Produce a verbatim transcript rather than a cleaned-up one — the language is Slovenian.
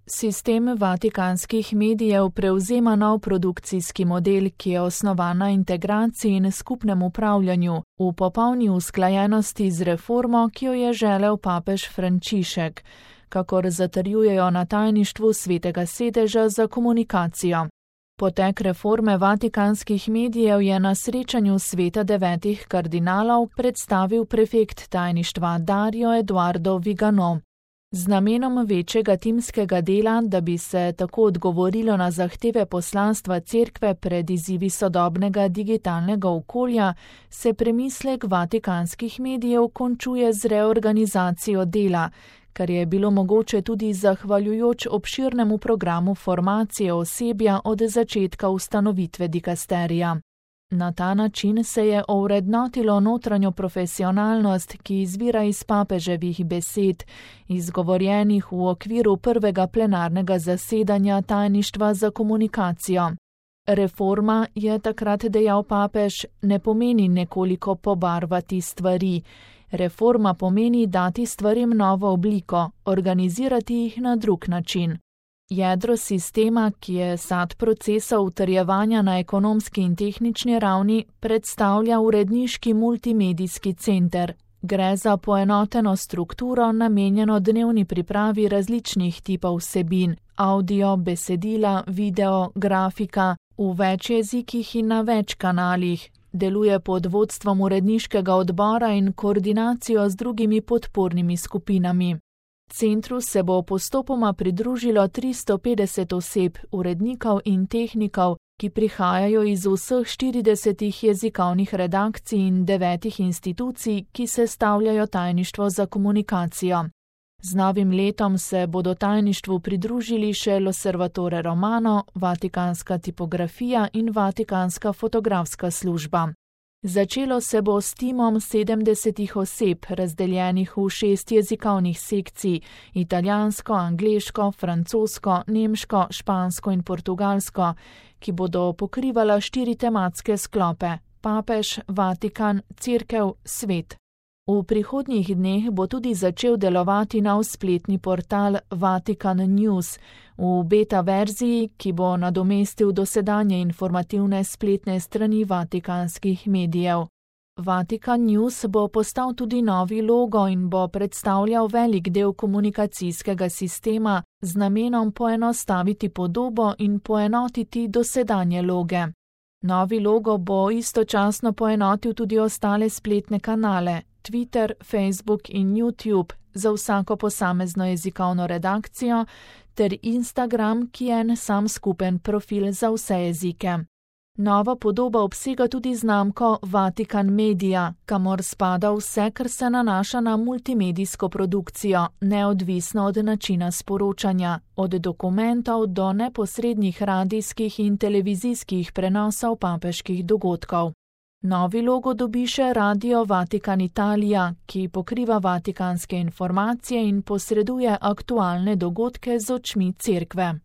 Sistem vatikanskih medijev prevzema nov produkcijski model, ki je osnovan na integraciji in skupnem upravljanju, v popolni usklajenosti z reformo, ki jo je želel papež Frančišek, kakor zatrjujejo na tajništvu Svetega sedeža za komunikacijo. Potek reforme vatikanskih medijev je na srečanju sveta devetih kardinalov predstavil prefekt tajništva Dario Eduardo Vigano. Z namenom večjega timskega dela, da bi se tako odgovorilo na zahteve poslanstva cerkve pred izzivi sodobnega digitalnega okolja, se premislek vatikanskih medijev končuje z reorganizacijo dela, kar je bilo mogoče tudi zahvaljujoč obširnemu programu formacije osebja od začetka ustanovitve dikasterija. Na ta način se je ovrednotilo notranjo profesionalnost, ki izvira iz papeževih besed, izgovorjenih v okviru prvega plenarnega zasedanja tajništva za komunikacijo. Reforma, je takrat dejal papež, ne pomeni nekoliko pobarvati stvari. Reforma pomeni dati stvarim novo obliko, organizirati jih na drug način. Jedro sistema, ki je sad procesa utrjevanja na ekonomski in tehnični ravni, predstavlja uredniški multimedijski center. Gre za poenoteno strukturo, namenjeno dnevni pripravi različnih tipov vsebin, audio, besedila, video, grafika, v več jezikih in na več kanalih. Deluje pod vodstvom uredniškega odbora in koordinacijo z drugimi podpornimi skupinami. Centru se bo postopoma pridružilo tristo petdeset oseb, urednikov in tehnikov, ki prihajajo iz vseh štiridesetih jezikovnih redakcij in devetih institucij, ki sestavljajo tajništvo za komunikacijo. Z novim letom se bodo tajništvu pridružili še L'Osservatore Romano, Vatikanska tipografija in Vatikanska fotografska služba. Začelo se bo s timom sedemdesetih oseb, razdeljenih v šest jezikovnih sekcij, italijansko, angleško, francosko, nemško, špansko in portugalsko, ki bodo pokrivala štiri tematske sklope: papež, Vatikan, cerkev, svet. V prihodnjih dneh bo tudi začel delovati nov spletni portal Vatikan News v beta verziji, ki bo nadomestil dosedanje informativne spletne strani vatikanskih medijev. Vatikan News bo postal tudi novi logo in bo predstavljal velik del komunikacijskega sistema z namenom poenostaviti podobo in poenotiti dosedanje loge. Novi logo bo istočasno poenotil tudi ostale spletne kanale, Twitter, Facebook in YouTube za vsako posamezno jezikovno redakcijo ter Instagram, ki je en sam skupen profil za vse jezike. Nova podoba obsega tudi znamko Vatikan Media, kamor spada vse, kar se nanaša na multimedijsko produkcijo, neodvisno od načina sporočanja, od dokumentov do neposrednih radijskih in televizijskih prenosov papeških dogodkov. Novi logo dobi še Radio Vatikan Italija, ki pokriva vatikanske informacije in posreduje aktualne dogodke z očmi cerkve.